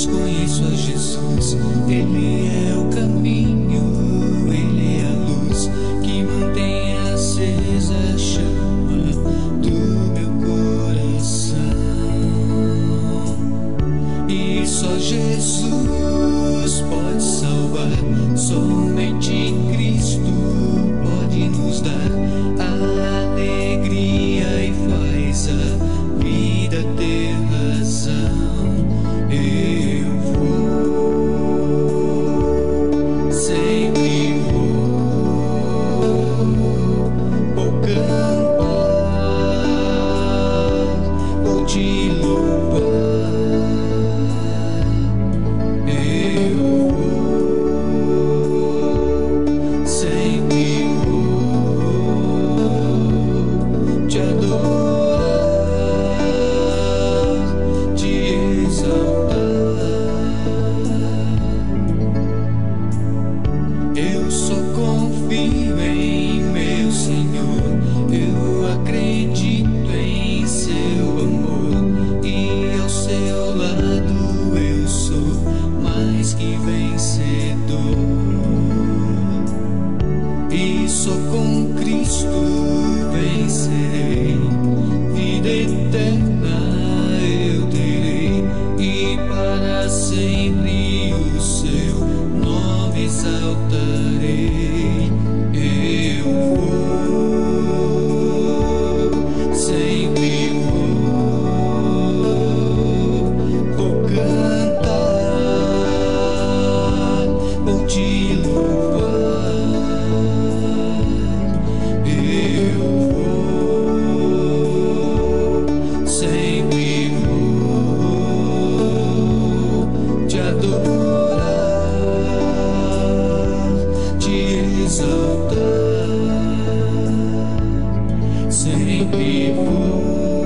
pois conheço a Jesus. Ele é o caminho, Ele é a luz que mantém acesa a chama do meu coração. E só Jesus pode salvar, somente Cristo pode nos dar a alegria e faz a vida ter razão. Eu vou, sempre vou cantar, vou te louvar. Eu vou, sempre vou te adorar, te exaltar. Eu só confio em meu Senhor, eu acredito em seu amor, e ao seu lado eu sou mais que vencedor. E só com Cristo vencerei, vida eterna eu terei, e para sempre o seu nome exaltarei. Eu vou, sempre vou cantar, vou te louvar. Eu vou, sempre vou te adorar, te exaltar. Sempre vou.